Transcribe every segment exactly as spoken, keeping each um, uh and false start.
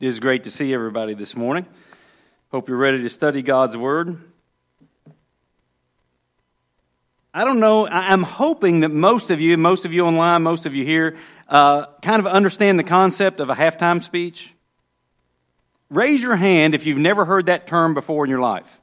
It is great to see everybody this morning. Hope you're ready to study God's Word. I don't know, I'm hoping that most of you, most of you online, most of you here, uh, kind of understand the concept of a halftime speech. Raise your hand if you've never heard that term before in your life.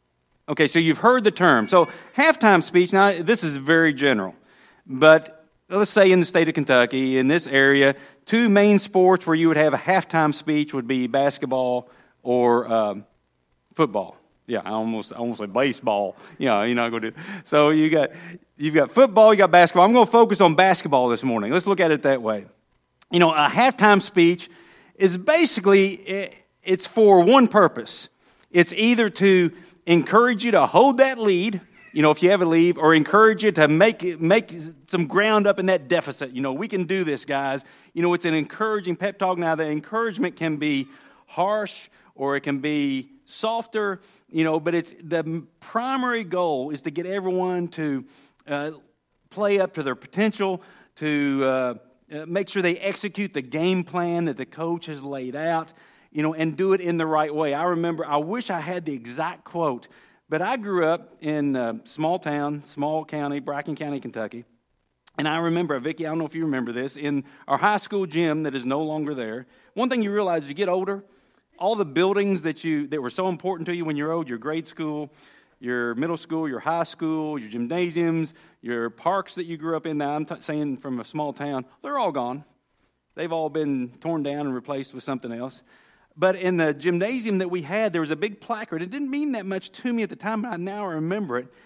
Okay, so you've heard the term. So halftime speech, now this is very general, but let's say in the state of Kentucky, in this area, two main sports where you would have a halftime speech would be basketball or um, football. Yeah, I almost I almost said baseball. Yeah, you're not going to do. So you got you've got football, you got basketball. I'm going to focus on basketball this morning. Let's look at it that way. You know, a halftime speech is basically it's for one purpose. It's either to encourage you to hold that lead, you know, if you have a lead, or encourage you to make make some ground up in that deficit. You know, we can do this, guys. You know, it's an encouraging pep talk. Now, the encouragement can be harsh or it can be softer, you know, but it's the primary goal is to get everyone to uh, play up to their potential, to uh, uh, make sure they execute the game plan that the coach has laid out, you know, and do it in the right way. I remember, I wish I had the exact quote, but I grew up in a small town, small county, Bracken County, Kentucky. And I remember, Vicki, I don't know if you remember this, in our high school gym that is no longer there, one thing you realize as you get older, all the buildings that you that were so important to you when you're old, your grade school, your middle school, your high school, your gymnasiums, your parks that you grew up in, now I'm t- saying from a small town, they're all gone. They've all been torn down and replaced with something else. But in the gymnasium that we had, there was a big placard. It didn't mean that much to me at the time, but I now remember it.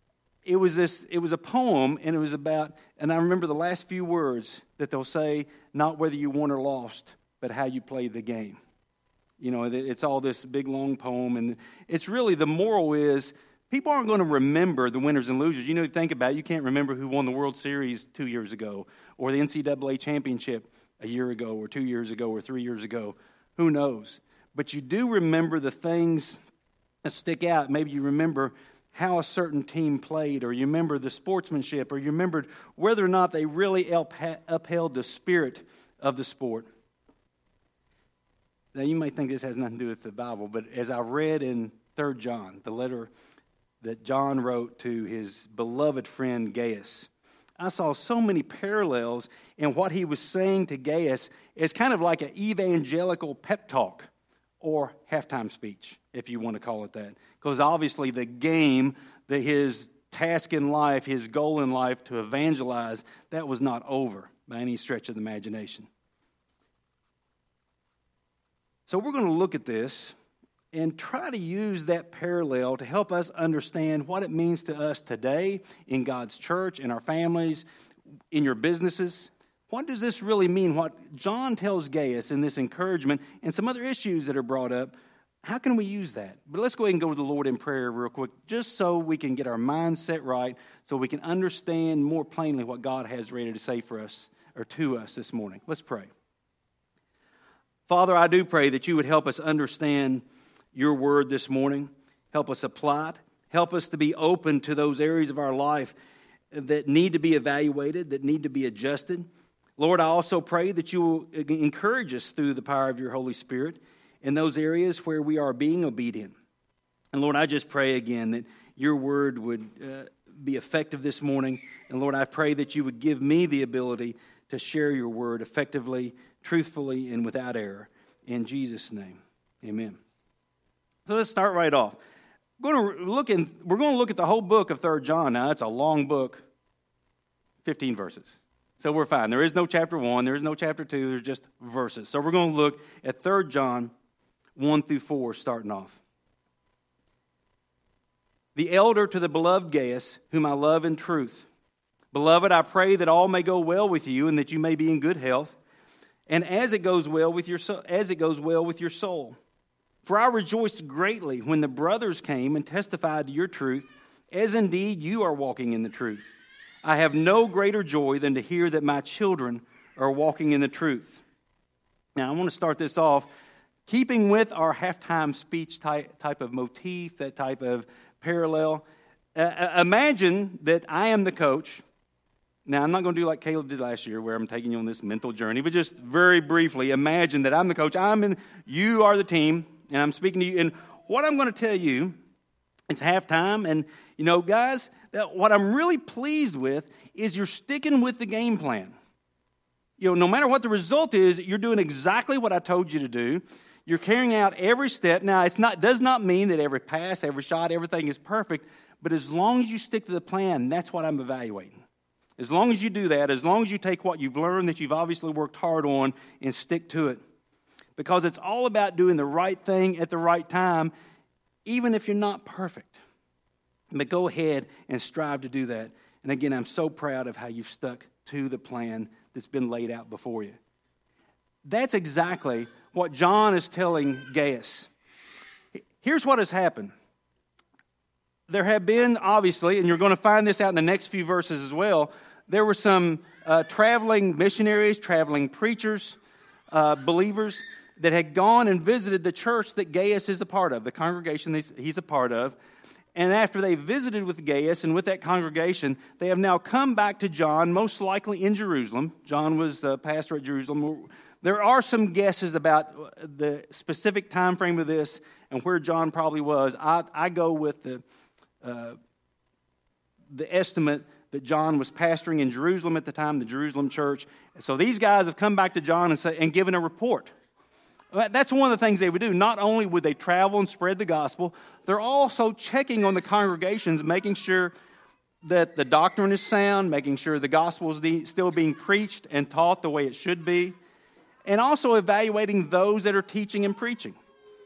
It was this. It was a poem, and it was about, and I remember the last few words that they'll say, not whether you won or lost, but how you played the game. You know, it's all this big, long poem, and it's really, the moral is, people aren't going to remember the winners and losers. You know, think about it, you can't remember who won the World Series two years ago, or the N C double A championship a year ago, or two years ago, or three years ago. Who knows? But you do remember the things that stick out. Maybe you remember how a certain team played, or you remember the sportsmanship, or you remembered whether or not they really upheld the spirit of the sport. Now, you might think this has nothing to do with the Bible, but as I read in Third John, the letter that John wrote to his beloved friend Gaius, I saw so many parallels in what he was saying to Gaius. It's kind of like an evangelical pep talk or halftime speech, if you want to call it that. Because obviously the game, that his task in life, his goal in life to evangelize, that was not over by any stretch of the imagination. So we're going to look at this and try to use that parallel to help us understand what it means to us today in God's church, in our families, in your businesses. What does this really mean? What John tells Gaius in this encouragement and some other issues that are brought up, how can we use that? But let's go ahead and go to the Lord in prayer real quick, just so we can get our mindset right, so we can understand more plainly what God has ready to say for us or to us this morning. Let's pray. Father, I do pray that you would help us understand your word this morning. Help us apply it. Help us to be open to those areas of our life that need to be evaluated, that need to be adjusted. Lord, I also pray that you will encourage us through the power of your Holy Spirit in those areas where we are being obedient. And Lord, I just pray again that your word would uh, be effective this morning. And Lord, I pray that you would give me the ability to share your word effectively, truthfully, and without error. In Jesus' name, amen. So let's start right off. We're going to look in, we're going to look at the whole book of Third John. Now, it's a long book, fifteen verses. So we're fine. There is no chapter one. There is no chapter two. There's just verses. So we're going to look at Third John one through four starting off. The elder to the beloved Gaius, whom I love in truth. Beloved, I pray that all may go well with you and that you may be in good health, and as it goes well with your as it goes well with your soul. For I rejoiced greatly when the brothers came and testified to your truth, as indeed you are walking in the truth. I have no greater joy than to hear that my children are walking in the truth. Now, I want to start this off, keeping with our halftime speech type, type of motif, that type of parallel. Uh, imagine that I am the coach, Now, I'm not going to do like Caleb did last year where I'm taking you on this mental journey, but just very briefly, imagine that I'm the coach. I'm in, you are the team, and I'm speaking to you. And what I'm going to tell you, it's halftime, and, you know, guys, that what I'm really pleased with is you're sticking with the game plan. You know, no matter what the result is, you're doing exactly what I told you to do. You're carrying out every step. Now, it's not does not mean that every pass, every shot, everything is perfect, but as long as you stick to the plan, that's what I'm evaluating. As long as you do that, as long as you take what you've learned that you've obviously worked hard on and stick to it. Because it's all about doing the right thing at the right time, even if you're not perfect. But go ahead and strive to do that. And again, I'm so proud of how you've stuck to the plan that's been laid out before you. That's exactly what John is telling Gaius. Here's what has happened. There have been, obviously, and you're going to find this out in the next few verses as well, there were some uh, traveling missionaries, traveling preachers, uh, believers that had gone and visited the church that Gaius is a part of, the congregation he's a part of. And after they visited with Gaius and with that congregation, they have now come back to John, most likely in Jerusalem. John was the pastor at Jerusalem. There are some guesses about the specific time frame of this and where John probably was. I, I go with the uh, the estimate that John was pastoring in Jerusalem at the time, the Jerusalem church. So these guys have come back to John and, say, and given a report. That's one of the things they would do. Not only would they travel and spread the gospel, they're also checking on the congregations, making sure that the doctrine is sound, making sure the gospel is still being preached and taught the way it should be, and also evaluating those that are teaching and preaching.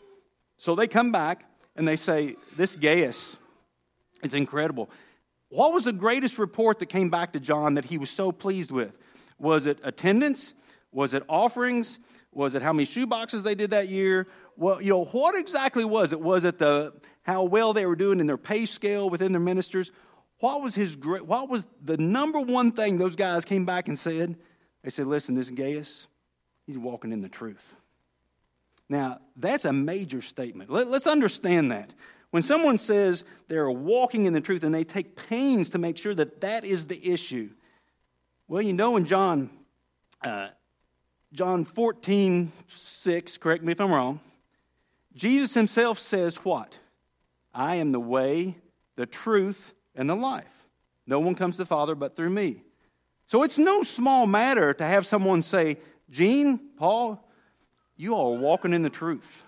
So they come back and they say, this Gaius, it's incredible. What was the greatest report that came back to John that he was so pleased with? Was it attendance? Was it offerings? Was it how many shoe boxes they did that year? Well, you know, what exactly was it? Was it the how well they were doing in their pay scale within their ministers? What was his great? What was the number one thing those guys came back and said? They said, "Listen, this Gaius, he's walking in the truth." Now, that's a major statement. Let, let's understand that. When someone says they're walking in the truth and they take pains to make sure that that is the issue, well, you know, in John. Uh, John fourteen six, correct me if I'm wrong, Jesus himself says what? I am the way, the truth, and the life. No one comes to the Father but through me. So it's no small matter to have someone say, Gene, Paul, you all are walking in the truth.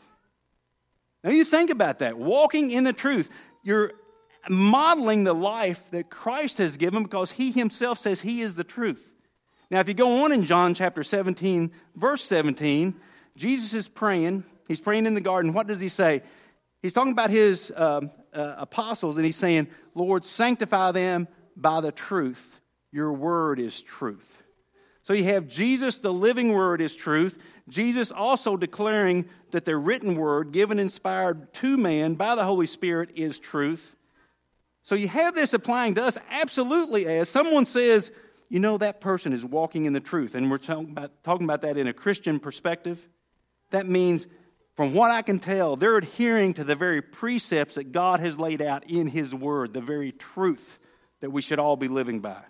Now you think about that, walking in the truth. You're modeling the life that Christ has given because he himself says he is the truth. Now, if you go on in John chapter seventeen, verse seventeen, Jesus is praying. He's praying in the garden. What does he say? He's talking about his uh, uh, apostles, and he's saying, Lord, sanctify them by the truth. Your word is truth. So you have Jesus, the living word, is truth. Jesus also declaring that the written word, given inspired to man by the Holy Spirit, is truth. So you have this applying to us absolutely as someone says, you know, that person is walking in the truth. And we're talking about, talking about that in a Christian perspective. That means, from what I can tell, they're adhering to the very precepts that God has laid out in his word, the very truth that we should all be living by.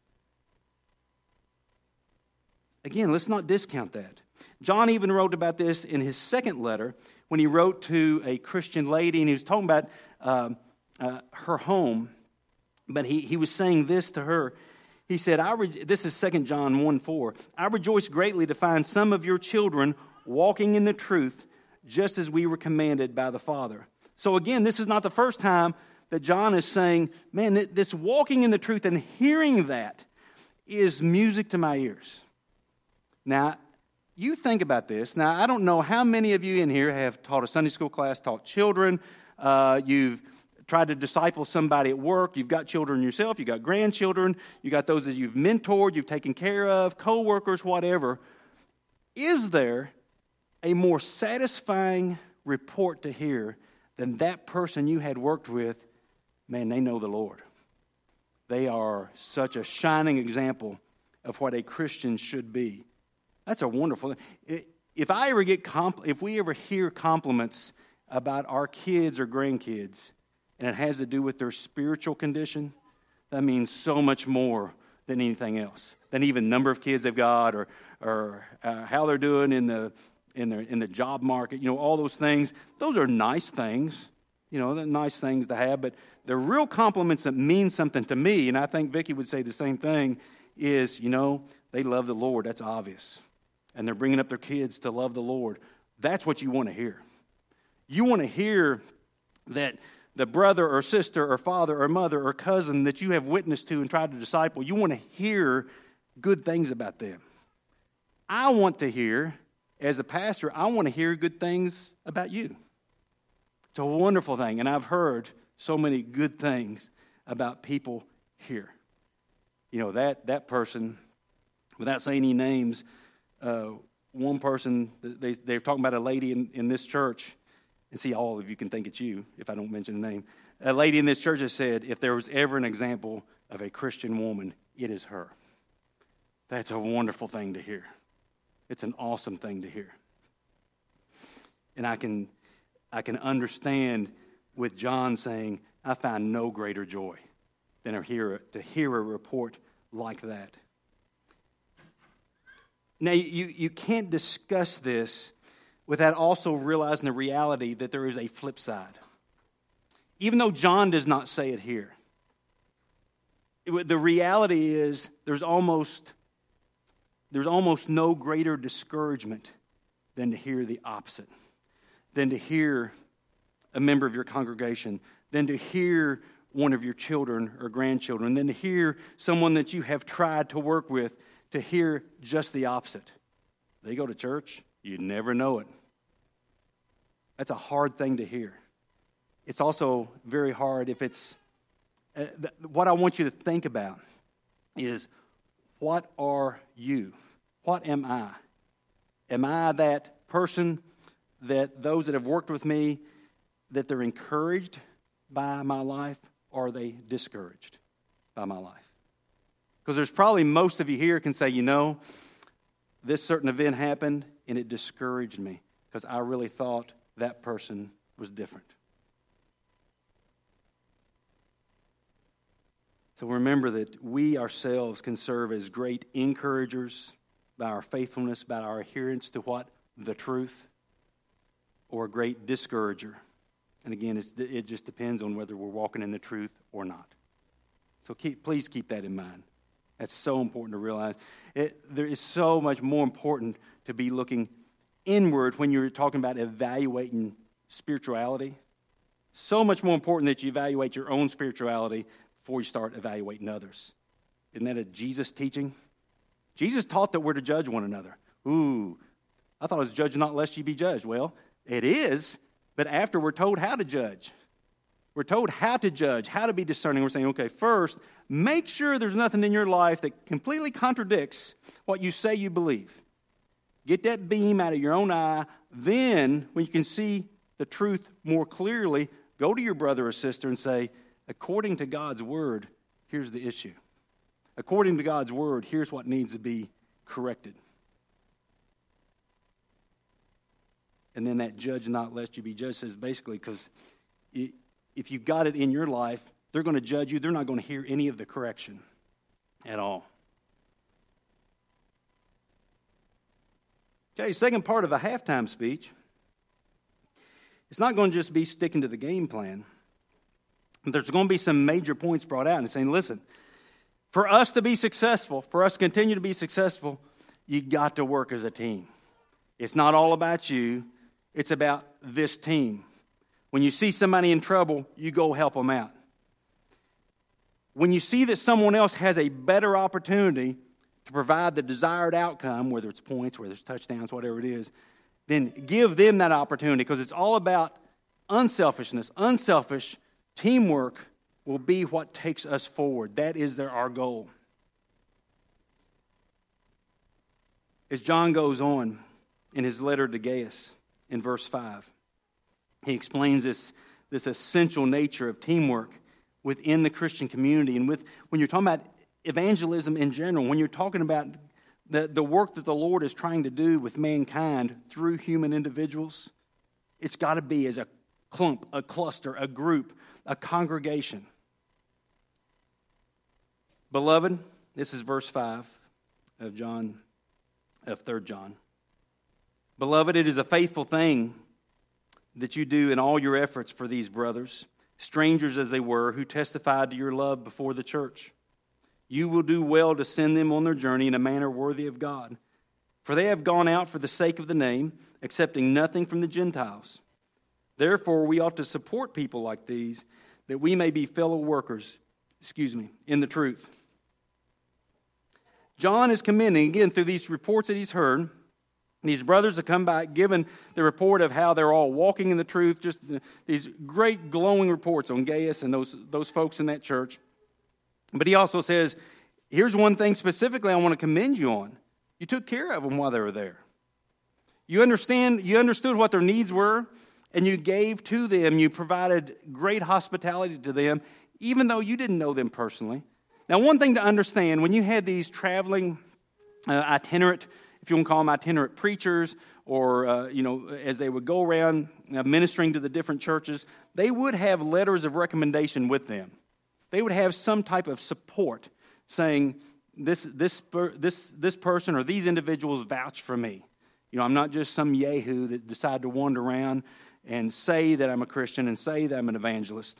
Again, let's not discount that. John even wrote about this in his second letter when he wrote to a Christian lady, and he was talking about uh, uh, her home. But he, he was saying this to her. He said, I re- this is Second John one four, I rejoice greatly to find some of your children walking in the truth, just as we were commanded by the Father. So again, this is not the first time that John is saying, man, this walking in the truth and hearing that is music to my ears. Now, you think about this. Now, I don't know how many of you in here have taught a Sunday school class, taught children, uh, you've tried to disciple somebody at work, you've got children yourself, you've got grandchildren, you've got those that you've mentored, you've taken care of, co-workers, whatever. Is there a more satisfying report to hear than that person you had worked with? Man, they know the Lord. They are such a shining example of what a Christian should be. That's a wonderful thing. If I ever get compl- if we ever hear compliments about our kids or grandkids, and it has to do with their spiritual condition, that means so much more than anything else, than even number of kids they've got or or uh, how they're doing in the in the in the job market. You know, all those things. Those are nice things. You know, they're nice things to have, but the real compliments that mean something to me, and I think Vicki would say the same thing, is, you know, they love the Lord. That's obvious. And they're bringing up their kids to love the Lord. That's what you want to hear. You want to hear that the brother or sister or father or mother or cousin that you have witnessed to and tried to disciple, you want to hear good things about them. I want to hear, as a pastor, I want to hear good things about you. It's a wonderful thing, and I've heard so many good things about people here. You know, that that person, without saying any names, uh, one person, they, they're talking about a lady in, in this church, and see, all of you can think it's you if I don't mention the name. A lady in this church has said, if there was ever an example of a Christian woman, it is her. That's a wonderful thing to hear. It's an awesome thing to hear. And I can... I can understand with John saying, I find no greater joy than to hear, to hear a report like that. Now, you, you can't discuss this without also realizing the reality that there is a flip side. Even though John does not say it here, it, the reality is there's almost, there's almost no greater discouragement than to hear the opposite. Than to hear a member of your congregation, than to hear one of your children or grandchildren, than to hear someone that you have tried to work with, to hear just the opposite. They go to church, you never know it. That's a hard thing to hear. It's also very hard if it's, uh, th- what I want you to think about is, what are you? What am I? Am I that person that those that have worked with me, that they're encouraged by my life, or are they discouraged by my life? Because there's probably most of you here can say, you know, this certain event happened and it discouraged me because I really thought that person was different. So remember that we ourselves can serve as great encouragers by our faithfulness, by our adherence to what? The truth. Or a great discourager. And again, it's, it just depends on whether we're walking in the truth or not. So keep, please keep that in mind. That's so important to realize. It, there is so much more important to be looking inward when you're talking about evaluating spirituality. So much more important that you evaluate your own spirituality before you start evaluating others. Isn't that a Jesus teaching? Jesus taught that we're to judge one another. Ooh, I thought it was judge not lest ye be judged. Well, it is, but after we're told how to judge. We're told how to judge, how to be discerning. We're saying, okay, first, make sure there's nothing in your life that completely contradicts what you say you believe. Get that beam out of your own eye. Then, when you can see the truth more clearly, go to your brother or sister and say, according to God's word, here's the issue. According to God's word, here's what needs to be corrected. And then that judge not lest you be judged says basically, because if you've got it in your life, they're going to judge you. They're not going to hear any of the correction at all. Okay, second part of a halftime speech. It's not going to just be sticking to the game plan. There's going to be some major points brought out and saying, listen, for us to be successful, for us to continue to be successful, you got to work as a team. It's not all about you. It's about this team. When you see somebody in trouble, you go help them out. When you see that someone else has a better opportunity to provide the desired outcome, whether it's points, whether it's touchdowns, whatever it is, then give them that opportunity, because it's all about unselfishness. Unselfish teamwork will be what takes us forward. That is their, our goal. As John goes on in his letter to Gaius in verse five, he explains this, this essential nature of teamwork within the Christian community. And with when you're talking about evangelism in general, when you're talking about the, the work that the Lord is trying to do with mankind through human individuals, it's got to be as a clump, a cluster, a group, a congregation. Beloved, This is verse five of John, of Third John. Beloved, it is a faithful thing that you do in all your efforts for these brothers, strangers as they were, who testified to your love before the church. You will do well to send them on their journey in a manner worthy of God. For they have gone out for the sake of the name, accepting nothing from the Gentiles. Therefore, we ought to support people like these, that we may be fellow workers, excuse me, in the truth. John is commending, again, through these reports that he's heard, these brothers have come back, given the report of how they're all walking in the truth, just these great glowing reports on Gaius and those, those folks in that church. But he also says, here's one thing specifically I want to commend you on. You took care of them while they were there. You understand, you understood what their needs were, and you gave to them. You provided great hospitality to them, even though you didn't know them personally. Now, one thing to understand, when you had these traveling uh, itinerant, if you want to call them itinerant preachers, or, uh, you know, as they would go around uh, ministering to the different churches, they would have letters of recommendation with them. They would have some type of support saying, this, this, this, this person or these individuals vouch for me. You know, I'm not just some yahoo that decided to wander around and say that I'm a Christian and say that I'm an evangelist.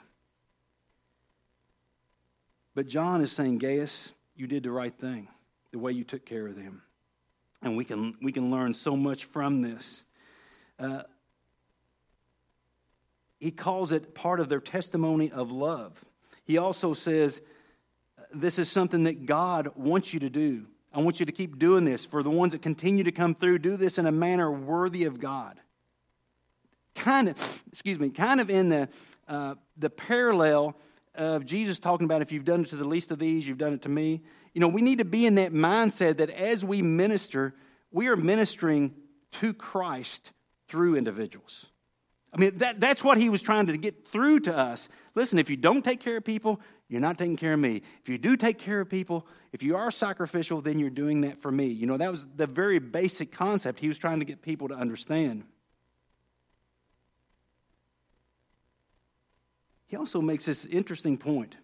But John is saying, Gaius, you did the right thing, the way you took care of them. And we can we can learn so much from this. Uh, he calls it part of their testimony of love. He also says, this is something that God wants you to do. I want you to keep doing this. For the ones that continue to come through, do this in a manner worthy of God. Kind of, excuse me, kind of in the uh, the parallel of Jesus talking about, if you've done it to the least of these, you've done it to me. You know, we need to be in that mindset that as we minister, we are ministering to Christ through individuals. I mean, that, that's what he was trying to get through to us. Listen, if you don't take care of people, you're not taking care of me. If you do take care of people, if you are sacrificial, then you're doing that for me. You know, that was the very basic concept he was trying to get people to understand. He also makes this interesting point.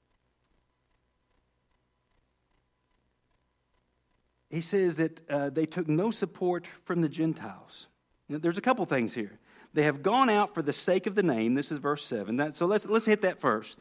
He says that uh, they took no support from the Gentiles. Now, there's a couple things here. They have gone out for the sake of the name. This is verse seven. That, so let's, let's hit that first.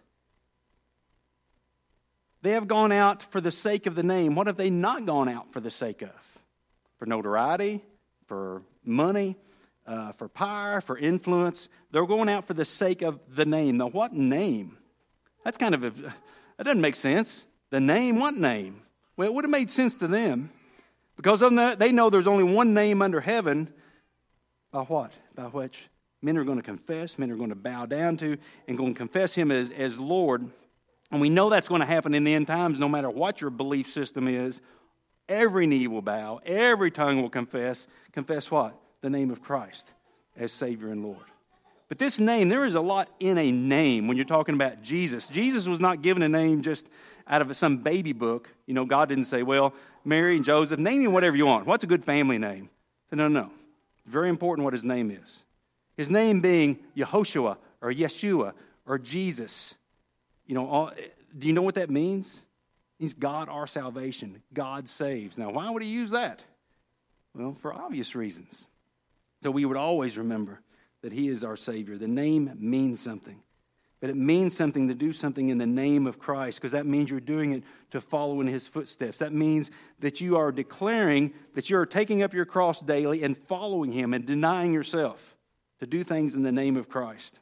They have gone out for the sake of the name. What have they not gone out for the sake of? For notoriety, for money, uh, for power, for influence. They're going out for the sake of the name. Now, what name? That's kind of, a, that doesn't make sense. The name, what name? Well, it would have made sense to them. Because of that, they know there's only one name under heaven. By what? By which men are going to confess, men are going to bow down to, and going to confess him as, as Lord. And we know that's going to happen in the end times, no matter what your belief system is. Every knee will bow, every tongue will confess. Confess what? The name of Christ as Savior and Lord. But this name, there is a lot in a name when you're talking about Jesus. Jesus was not given a name just out of some baby book. You know, God didn't say, well, Mary and Joseph, name me whatever you want. What's a good family name? So, no, no. Very important what his name is. His name being Yehoshua or Yeshua or Jesus. You know, all, do you know what that means? It means God our salvation. God saves. Now, why would he use that? Well, for obvious reasons. So we would always remember that he is our Savior. The name means something. But it means something to do something in the name of Christ, because that means you're doing it to follow in his footsteps. That means that you are declaring that you are taking up your cross daily and following him and denying yourself to do things in the name of Christ.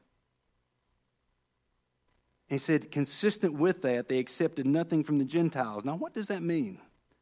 And he said, consistent with that, they accepted nothing from the Gentiles. Now, what does that mean?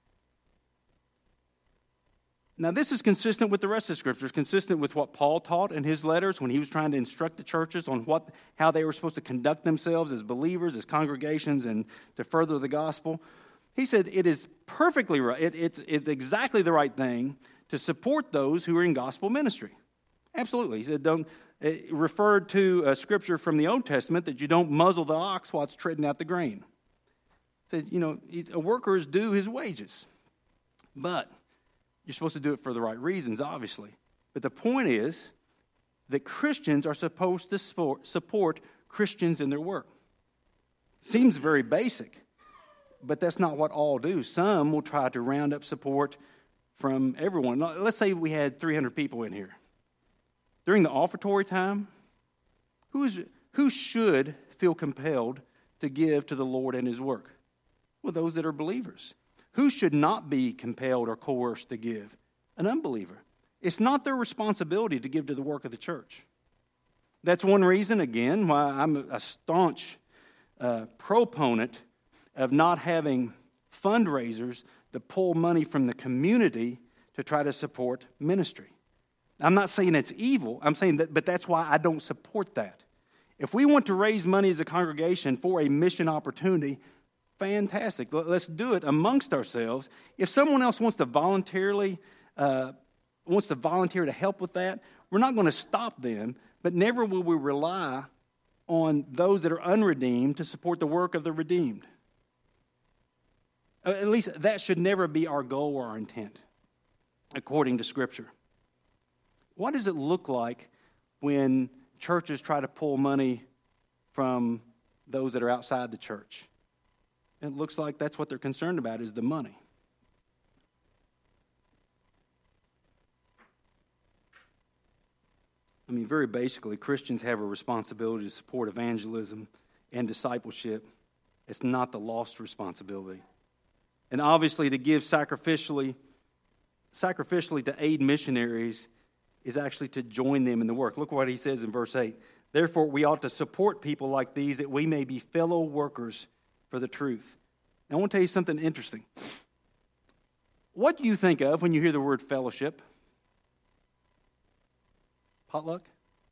Now, this is consistent with the rest of the Scriptures, consistent with what Paul taught in his letters when he was trying to instruct the churches on what, how they were supposed to conduct themselves as believers, as congregations, and to further the gospel. He said it is perfectly right, it, it's, it's exactly the right thing to support those who are in gospel ministry. Absolutely. He said, don't, it referred to a Scripture from the Old Testament that you don't muzzle the ox while it's treading out the grain. He said, you know, a worker is due his wages. But you're supposed to do it for the right reasons, obviously. But the point is that Christians are supposed to support, support Christians in their work. Seems very basic. But that's not what all do. Some will try to round up support from everyone. Let's say we had three hundred people in here. During the offertory time, who is who should feel compelled to give to the Lord and His work? Well, those that are believers. Who should not be compelled or coerced to give? An unbeliever. It's not their responsibility to give to the work of the church. That's one reason, again, why I'm a staunch uh, proponent of not having fundraisers that pull money from the community to try to support ministry. I'm not saying it's evil. I'm saying that, but that's why I don't support that. If we want to raise money as a congregation for a mission opportunity, fantastic. Let's do it amongst ourselves. If someone else wants to voluntarily uh, wants to volunteer to help with that, we're not going to stop them, but never will we rely on those that are unredeemed to support the work of the redeemed. At least that should never be our goal or our intent, according to Scripture. What does it look like when churches try to pull money from those that are outside the church? It looks like that's what they're concerned about, is the money. I mean, very basically, Christians have a responsibility to support evangelism and discipleship. It's not the lost responsibility. And obviously, to give sacrificially, sacrificially to aid missionaries is actually to join them in the work. Look what he says in verse eight. Therefore, we ought to support people like these that we may be fellow workers for the truth. Now, I want to tell you something interesting. What do you think of when you hear the word fellowship? Potluck?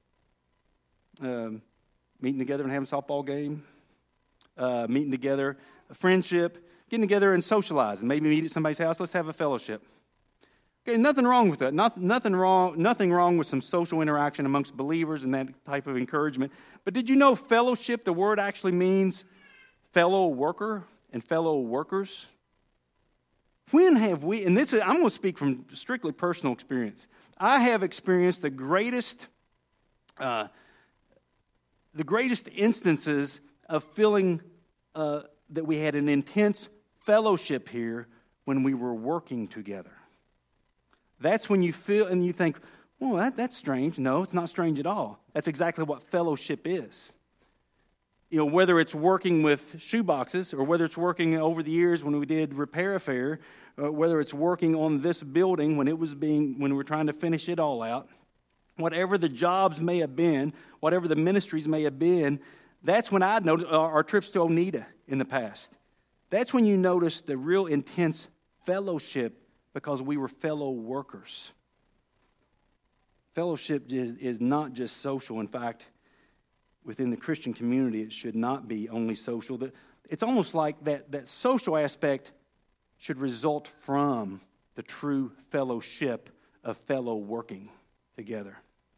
Um, meeting together and having a softball game? Uh, meeting together, a friendship, getting together and socializing. Maybe meet at somebody's house. Let's have a fellowship. Okay, nothing wrong with that. Not, nothing wrong. Nothing wrong with some social interaction amongst believers and that type of encouragement. But did you know fellowship? The word actually means fellow worker and fellow workers. When have we? And this is I'm going to speak from strictly personal experience. I have experienced the greatest, uh, the greatest instances of feeling uh, that we had an intense fellowship here when we were working together. That's when you feel and you think, well, that, that's strange. No, it's not strange at all. That's exactly what fellowship is. You know, whether it's working with shoeboxes or whether it's working over the years when we did Repair Affair, uh, whether it's working on this building when it was being, when we were trying to finish it all out, whatever the jobs may have been, whatever the ministries may have been, that's when I noticed our, our trips to Oneida in the past. That's when you notice the real intense fellowship because we were fellow workers. Fellowship is, is not just social. In fact, within the Christian community, it should not be only social. It's almost like that, that social aspect should result from the true fellowship of fellow working together.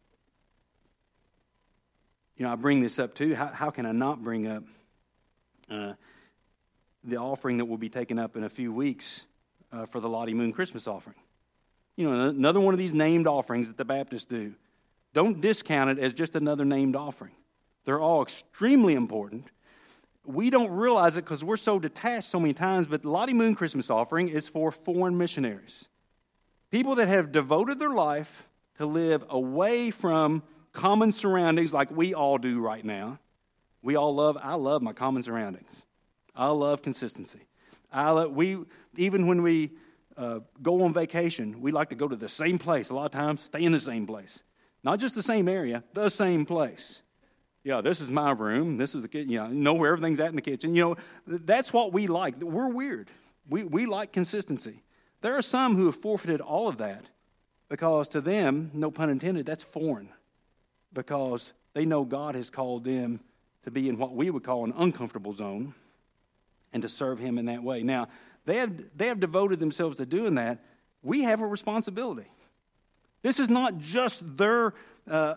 You know, I bring this up too. How, how can I not bring up uh, the offering that will be taken up in a few weeks uh, for the Lottie Moon Christmas offering? You know, another one of these named offerings that the Baptists do. Don't discount it as just another named offering. They're all extremely important. We don't realize it because we're so detached so many times, but the Lottie Moon Christmas offering is for foreign missionaries. People that have devoted their life to live away from common surroundings like we all do right now. We all love, I love my common surroundings. I love consistency. I love, we, even when we uh, go on vacation, we like to go to the same place. A lot of times, stay in the same place. Not just the same area, the same place. Yeah, this is my room. This is the kitchen. Yeah, know where everything's at in the kitchen. You know, that's what we like. We're weird. We we like consistency. There are some who have forfeited all of that because to them, no pun intended, that's foreign. Because they know God has called them to be in what we would call an uncomfortable zone and to serve Him in that way. Now, they have they have devoted themselves to doing that. We have a responsibility. This is not just their... Uh,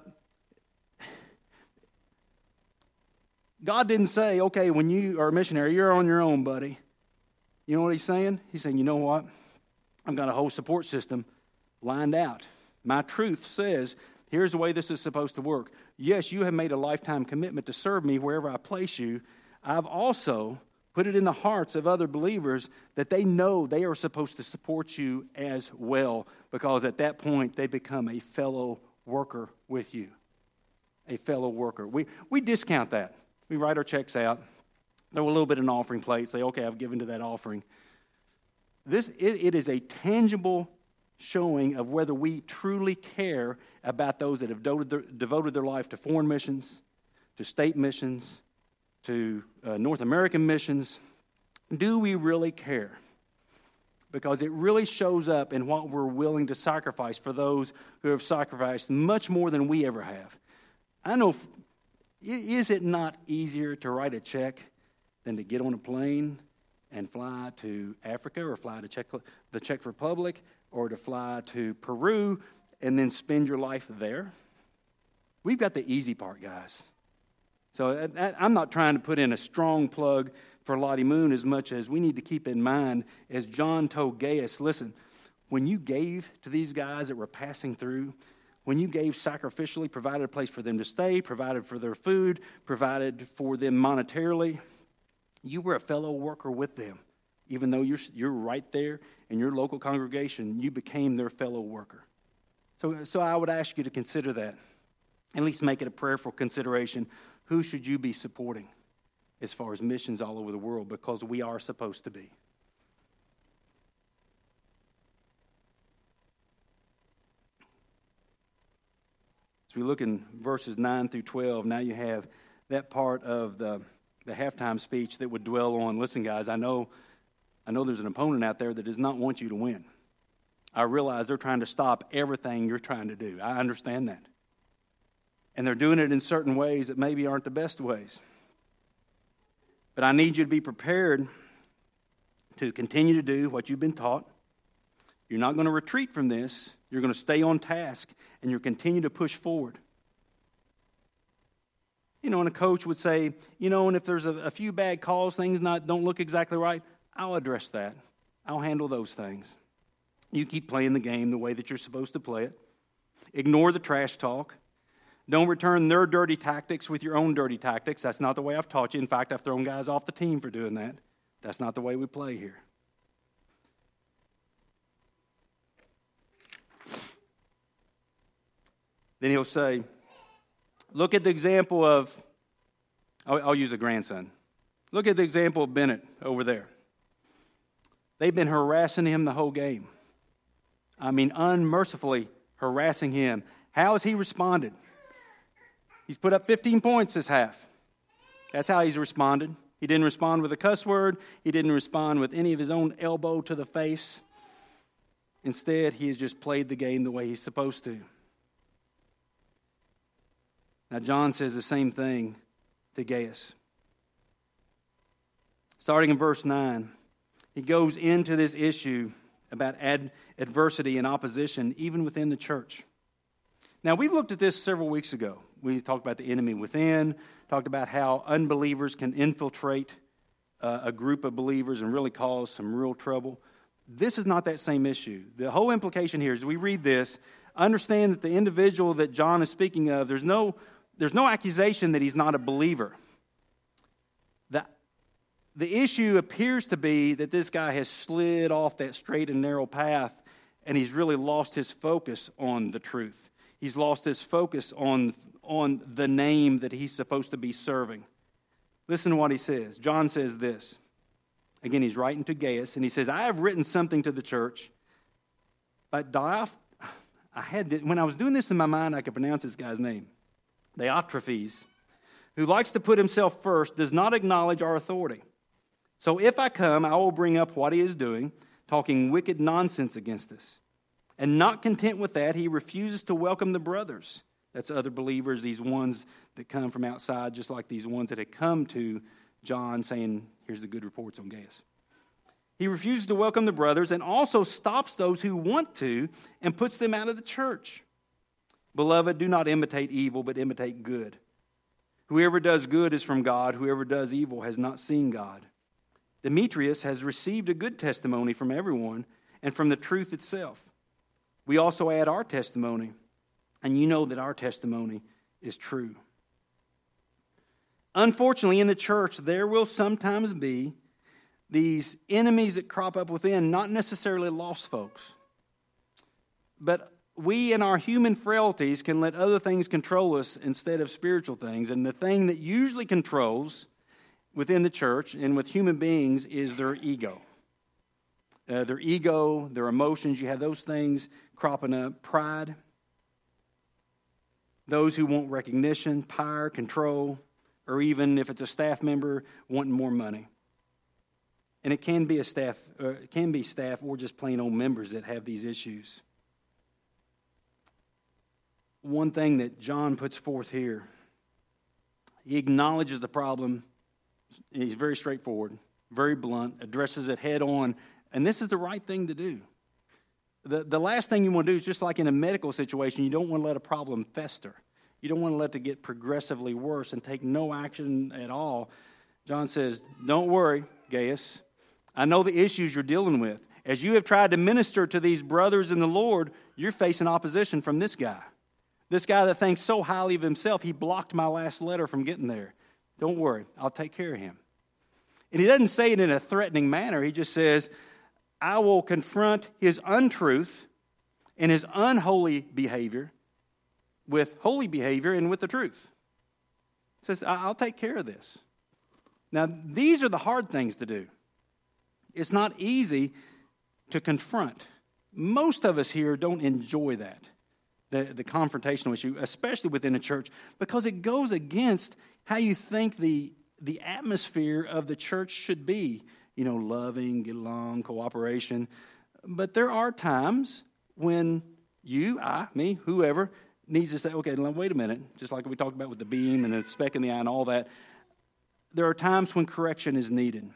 God didn't say, okay, when you are a missionary, you're on your own, buddy. You know what He's saying? He's saying, you know what? I've got a whole support system lined out. My truth says, here's the way this is supposed to work. Yes, you have made a lifetime commitment to serve me wherever I place you. I've also Put it in the hearts of other believers that they know they are supposed to support you as well, because at that point they become a fellow worker with you. A fellow worker. We, we discount that. We write our checks out, throw a little bit in an offering plate, say, okay, I've given to that offering. This it, it is a tangible showing of whether we truly care about those that have devoted their, devoted their life to foreign missions, to state missions, to uh, North American missions. Do we really care? Because it really shows up in what we're willing to sacrifice for those who have sacrificed much more than we ever have. I know, is it not easier to write a check than to get on a plane and fly to Africa, or fly to Czech, the Czech Republic, or to fly to Peru and then spend your life there? We've got the easy part, guys. So I'm not trying to put in a strong plug for Lottie Moon as much as we need to keep in mind, as John told Gaius, listen, when you gave to these guys that were passing through, when you gave sacrificially, provided a place for them to stay, provided for their food, provided for them monetarily, you were a fellow worker with them. Even though you're, you're right there in your local congregation, you became their fellow worker. So, so I would ask you to consider that. At least make it a prayerful consideration. Who should you be supporting as far as missions all over the world? Because we are supposed to be. As we look in verses nine through twelve, now you have that part of the, the halftime speech that would dwell on, listen, guys, I know, I know there's an opponent out there that does not want you to win. I realize they're trying to stop everything you're trying to do. I understand that. And they're doing it in certain ways that maybe aren't the best ways. But I need you to be prepared to continue to do what you've been taught. You're not going to retreat from this. You're going to stay on task, and you'll continue to push forward. You know, and a coach would say, you know, and if there's a, a few bad calls, things not don't look exactly right, I'll address that. I'll handle those things. You keep playing the game the way that you're supposed to play it. Ignore the trash talk. Don't return their dirty tactics with your own dirty tactics. That's not the way I've taught you. In fact, I've thrown guys off the team for doing that. That's not the way we play here. Then he'll say, look at the example of, I'll, I'll use a grandson. Look at the example of Bennett over there. They've been harassing him the whole game. I mean, unmercifully harassing him. How has he responded? He's put up fifteen points this half. That's how he's responded. He didn't respond with a cuss word. He didn't respond with any of his own elbow to the face. Instead, he has just played the game the way he's supposed to. Now, John says the same thing to Gaius. Starting in verse nine, he goes into this issue about ad- adversity and opposition, even within the church. Now, we looked at this several weeks ago. We talked about the enemy within, talked about how unbelievers can infiltrate uh, a group of believers and really cause some real trouble. This is not that same issue. The whole implication here is, as we read this, understand that the individual that John is speaking of, there's no, there's no accusation that he's not a believer. The, the issue appears to be that this guy has slid off that straight and narrow path, and he's really lost his focus on the truth. He's lost his focus on, on the name that he's supposed to be serving. Listen to what he says. John says this. Again, he's writing to Gaius, and he says, I have written something to the church, but Dioth- I had this, when I was doing this in my mind, I could pronounce this guy's name. Diotrephes, who likes to put himself first, does not acknowledge our authority. So if I come, I will bring up what he is doing, talking wicked nonsense against us. And not content with that, he refuses to welcome the brothers. That's other believers, these ones that come from outside, just like these ones that had come to John saying, here's the good reports on Gaius. He refuses to welcome the brothers and also stops those who want to and puts them out of the church. Beloved, do not imitate evil, but imitate good. Whoever does good is from God. Whoever does evil has not seen God. Demetrius has received a good testimony from everyone and from the truth itself. We also add our testimony, and you know that our testimony is true. Unfortunately, in the church, there will sometimes be these enemies that crop up within, not necessarily lost folks. But we in our human frailties can let other things control us instead of spiritual things. And the thing that usually controls within the church and with human beings is their ego. Uh, their ego, their emotions, you have those things cropping up. Pride. Those who want recognition, power, control, or even if it's a staff member, wanting more money. And it can be a staff, uh, it can be staff or just plain old members that have these issues. One thing that John puts forth here, he acknowledges the problem. He's very straightforward, very blunt, addresses it head on, and this is the right thing to do. The, the last thing you want to do is just like in a medical situation, you don't want to let a problem fester. You don't want to let it get progressively worse and take no action at all. John says, don't worry, Gaius. I know the issues you're dealing with. As you have tried to minister to these brothers in the Lord, you're facing opposition from this guy. This guy that thinks so highly of himself, he blocked my last letter from getting there. Don't worry, I'll take care of him. And he doesn't say it in a threatening manner. He just says, I will confront his untruth and his unholy behavior with holy behavior and with the truth. He says, I'll take care of this. Now, these are the hard things to do. It's not easy to confront. Most of us here don't enjoy that, the, the confrontational issue, especially within a church, because it goes against how you think the, the atmosphere of the church should be. You know, loving, get along, cooperation. But there are times when you, I, me, whoever, needs to say, okay, wait a minute, just like we talked about with the beam and the speck in the eye and all that. There are times when correction is needed.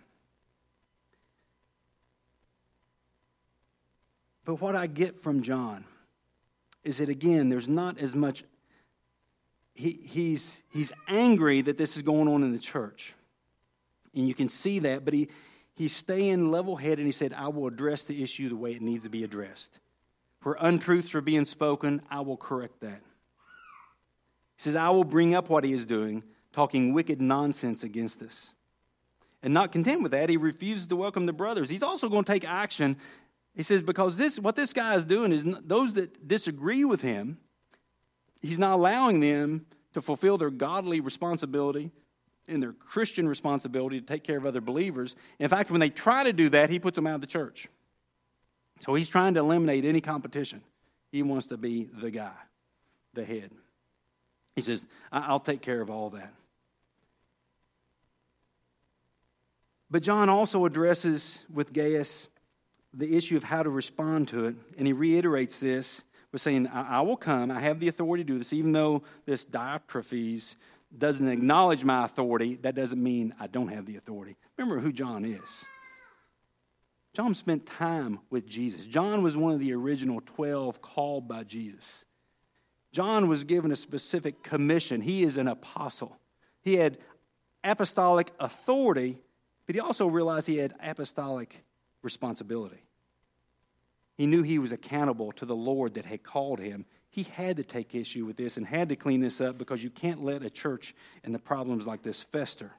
But what I get from John is that, again, there's not as much, he, he's, he's angry that this is going on in the church. And you can see that, but he, he's staying level-headed, and he said, I will address the issue the way it needs to be addressed. Where untruths are being spoken, I will correct that. He says, I will bring up what he is doing, talking wicked nonsense against us. And not content with that, he refuses to welcome the brothers. He's also going to take action. He says, because this, what this guy is doing is those that disagree with him, he's not allowing them to fulfill their godly responsibility and their Christian responsibility to take care of other believers. In fact, when they try to do that, he puts them out of the church. So he's trying to eliminate any competition. He wants to be the guy, the head. He says, I'll take care of all that. But John also addresses with Gaius the issue of how to respond to it. And he reiterates this with saying, I, I will come. I have the authority to do this. Even though this Diotrephes doesn't acknowledge my authority, that doesn't mean I don't have the authority. Remember who John is. John spent time with Jesus. John was one of the original twelve called by Jesus. John was given a specific commission. He is an apostle. He had apostolic authority, but he also realized he had apostolic responsibility. He knew he was accountable to the Lord that had called him. He had to take issue with this and had to clean this up because you can't let a church and the problems like this fester.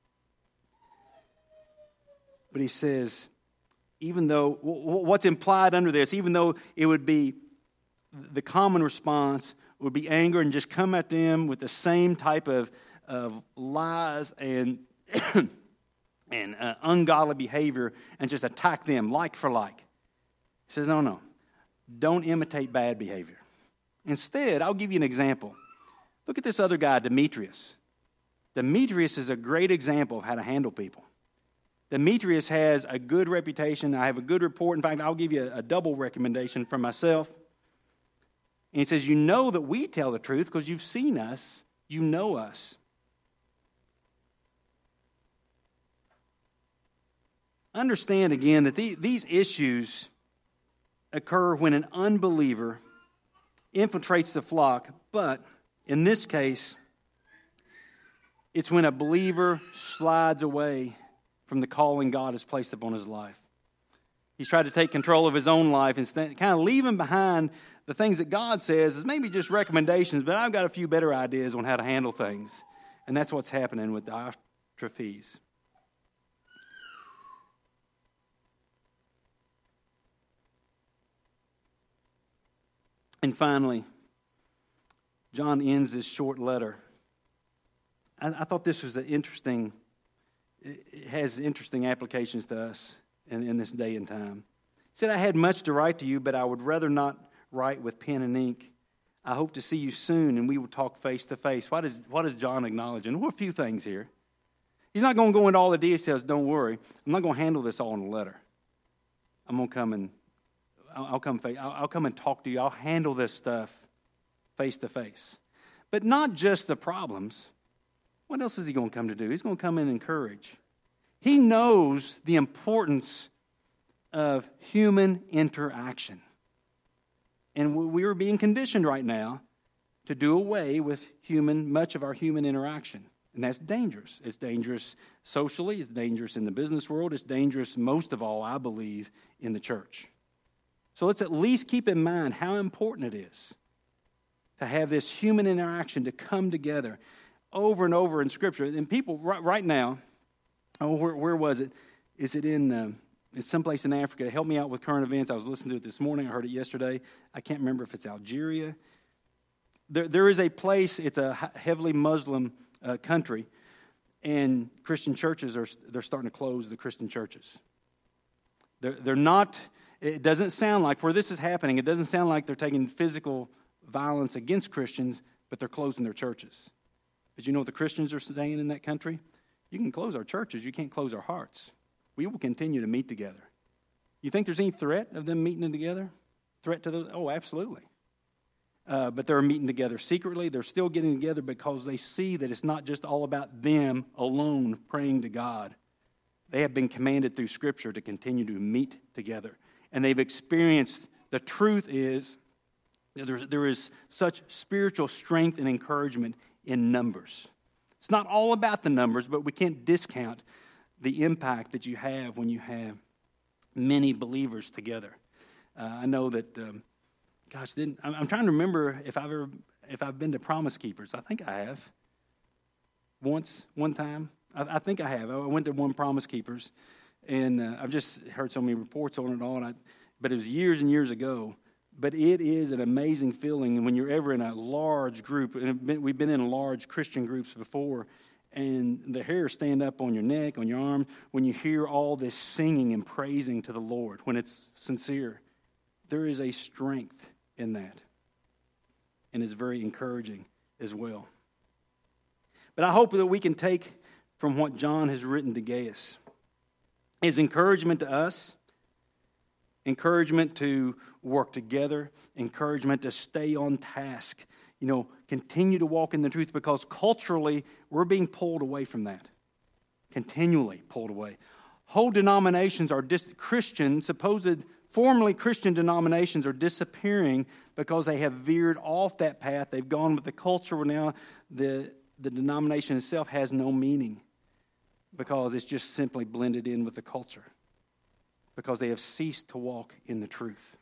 But he says, even though, what's implied under this, even though it would be the common response would be anger and just come at them with the same type of, of lies and and uh, ungodly behavior and just attack them like for like. He says, no, no, don't imitate bad behavior. Instead, I'll give you an example. Look at this other guy, Demetrius. Demetrius is a great example of how to handle people. Demetrius has a good reputation. I have a good report. In fact, I'll give you a, a double recommendation from myself. And he says, you know that we tell the truth because you've seen us. You know us. Understand again that the, these issues occur when an unbeliever infiltrates the flock, but in this case, it's when a believer slides away from the calling God has placed upon his life. He's tried to take control of his own life and kind of leaving behind the things that God says is maybe just recommendations, but I've got a few better ideas on how to handle things. And that's what's happening with Diotrephes. And finally, John ends this short letter. I, I thought this was an interesting, it has interesting applications to us in, in this day and time. He said, I had much to write to you, but I would rather not write with pen and ink. I hope to see you soon, and we will talk face to face. What is, what is John acknowledging? Well, a few things here. He's not going to go into all the details, don't worry. I'm not going to handle this all in a letter. I'm going to come and I'll, I'll come I'll, I'll come and talk to you. I'll handle this stuff face to face. But not just the problems. What else is he going to come to do? He's going to come and encourage. He knows the importance of human interaction. And we are being conditioned right now to do away with human, much of our human interaction. And that's dangerous. It's dangerous socially. It's dangerous in the business world. It's dangerous, most of all, I believe, in the church. So let's at least keep in mind how important it is to have this human interaction, to come together over and over in Scripture. And people right, right now, oh, where, where was it? Is it in... Uh, It's someplace in Africa. Help me out with current events. I was listening to it this morning. I heard it yesterday. I can't remember if it's Algeria. There, there is a place, it's a heavily Muslim uh, country, and Christian churches, are they're starting to close the Christian churches. They're, they're not, it doesn't sound like, where this is happening, it doesn't sound like they're taking physical violence against Christians, but they're closing their churches. But you know what the Christians are saying in that country? You can close our churches, you can't close our hearts. We will continue to meet together. You think there's any threat of them meeting together? Threat to those? Oh, absolutely. Uh, but they're meeting together secretly. They're still getting together because they see that it's not just all about them alone praying to God. They have been commanded through Scripture to continue to meet together. And they've experienced, the truth is, that there is such spiritual strength and encouragement in numbers. It's not all about the numbers, but we can't discount the impact that you have when you have many believers together. Uh, I know that, um, gosh, then I'm, I'm trying to remember if I've ever if I've been to Promise Keepers. I think I have. Once, one time, I, I think I have. I went to one Promise Keepers, and uh, I've just heard so many reports on it all. And I, but it was years and years ago. But it is an amazing feeling, and when you're ever in a large group, and we've been in large Christian groups before. And the hairs stand up on your neck, on your arm, when you hear all this singing and praising to the Lord, when it's sincere. There is a strength in that. And it's very encouraging as well. But I hope that we can take from what John has written to Gaius is encouragement to us, encouragement to work together, encouragement to stay on task. You know, continue to walk in the truth, because culturally we're being pulled away from that. Continually pulled away. Whole denominations are dis- Christian, supposed formerly Christian denominations are disappearing because they have veered off that path. They've gone with the culture where now the, the denomination itself has no meaning because it's just simply blended in with the culture, because they have ceased to walk in the truth.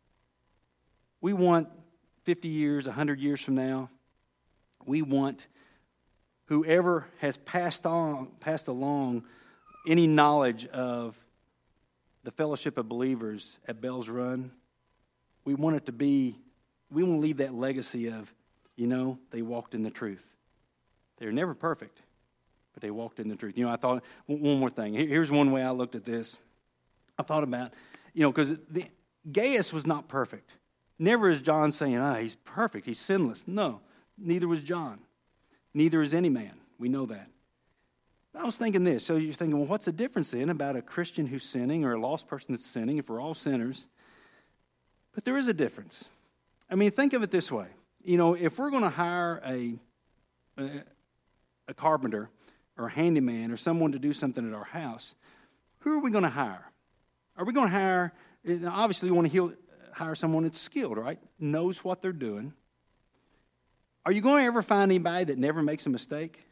We want fifty years, one hundred years from now, we want whoever has passed on, passed along any knowledge of the fellowship of believers at Bell's Run, we want it to be, we want to leave that legacy of, you know, they walked in the truth. They're never perfect, but they walked in the truth. You know, I thought, one more thing. Here's one way I looked at this. I thought about, you know, because Gaius was not perfect. Never is John saying, ah, he's perfect, he's sinless. No, neither was John. Neither is any man. We know that. I was thinking this. So you're thinking, well, what's the difference then about a Christian who's sinning or a lost person that's sinning if we're all sinners? But there is a difference. I mean, think of it this way. You know, if we're going to hire a, a, a carpenter or a handyman or someone to do something at our house, who are we going to hire? Are we going to hire, obviously we want to heal, hire someone that's skilled, right? Knows what they're doing. Are you going to ever find anybody that never makes a mistake?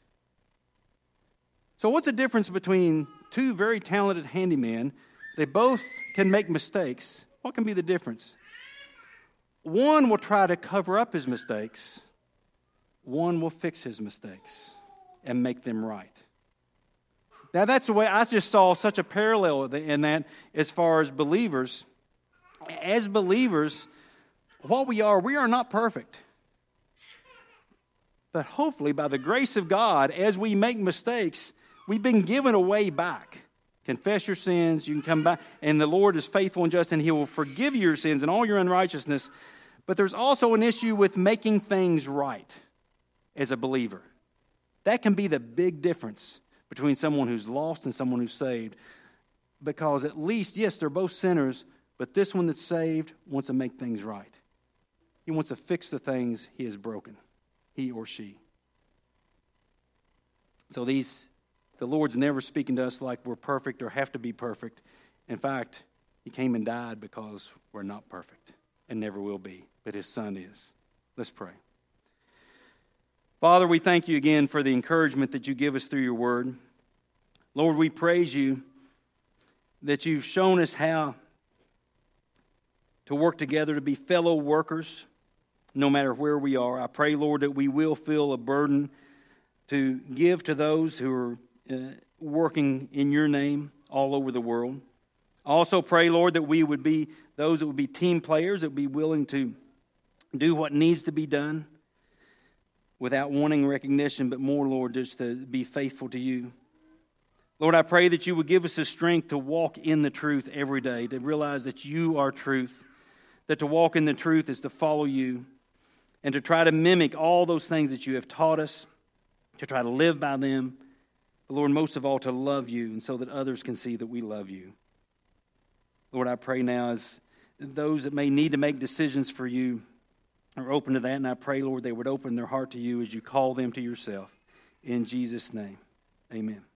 So what's the difference between two very talented handymen? They both can make mistakes. What can be the difference? One will try to cover up his mistakes. One will fix his mistakes and make them right. Now that's the way I just saw such a parallel in that as far as believers. As believers, what we are, we are not perfect. But hopefully, by the grace of God, as we make mistakes, we've been given a way back. Confess your sins, you can come back, and the Lord is faithful and just, and He will forgive your sins and all your unrighteousness. But there's also an issue with making things right as a believer. That can be the big difference between someone who's lost and someone who's saved. Because at least, yes, they're both sinners, but this one that's saved wants to make things right. He wants to fix the things he has broken, he or she. So these... The Lord's never speaking to us like we're perfect or have to be perfect. In fact, He came and died because we're not perfect and never will be, but His Son is. Let's pray. Father, we thank You again for the encouragement that You give us through Your Word. Lord, we praise You that You've shown us how to work together to be fellow workers no matter where we are. I pray, Lord, that we will feel a burden to give to those who are Uh, working in Your name all over the world. I also pray, Lord, that we would be those that would be team players, that would be willing to do what needs to be done without wanting recognition, but more, Lord, just to be faithful to You. Lord, I pray that You would give us the strength to walk in the truth every day, to realize that You are truth, that to walk in the truth is to follow You, and to try to mimic all those things that You have taught us, to try to live by them. Lord, most of all, to love You, and so that others can see that we love You. Lord, I pray now as those that may need to make decisions for You are open to that, and I pray, Lord, they would open their heart to You as You call them to Yourself. In Jesus' name, amen.